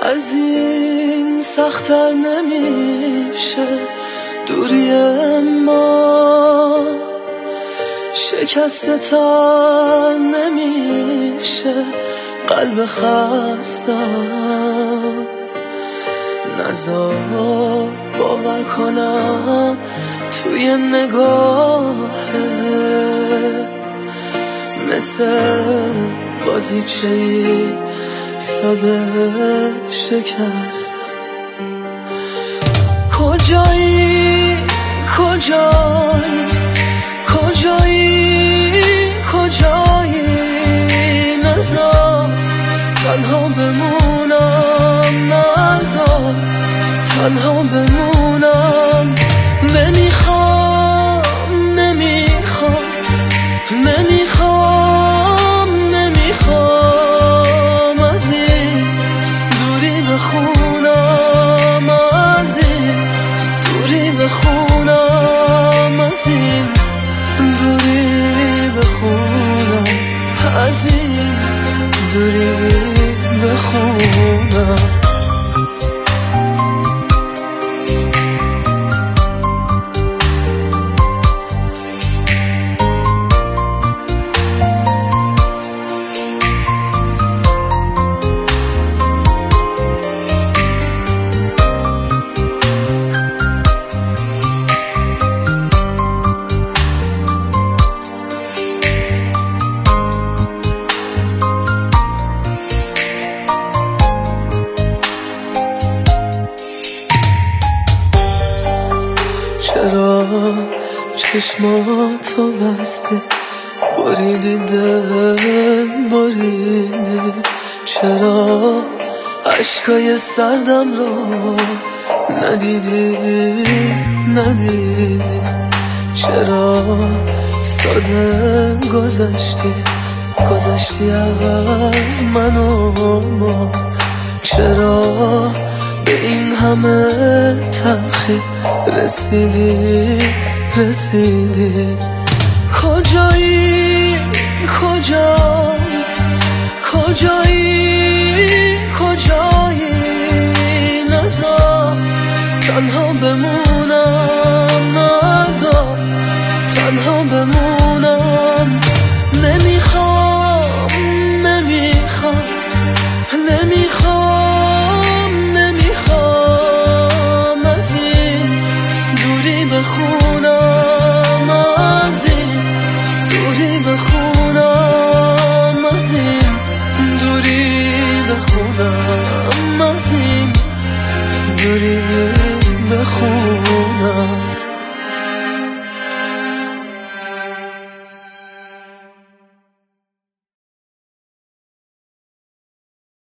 از این سخت‌تر نمیشه دوری ما، شکسته تر نمیشه قلب خستم. نزار باور کنم توی نگاهت مثل بازیچه‌ای ساده شکست. کجایی کجایی کجایی کجایی، نذار تنها بمونم، نذار تنها بمونم. نمیخوام نمیخوام نمیخوام نمیخوام از این دوری بخونم، از این دوری بخونم، از این دوری بخونم، از این دوری بخونم. چرا چشماتو بستی بریدی دل بریدی؟ چرا عشقای سردم رو ندیدی ندیدی؟ چرا ساده گذشتی از من و ما؟ چرا به این همه تلخی رسیدی؟ کجایی کجایی کجایی کجایی، نذار تنها بمونم، نذار تنها بمونم. نمیخوام نمیخوام نمیخوام نمیخوام از این دوری بخونم، از این دوری بخونم، از این دوری بخونم، از این دوری بخونم.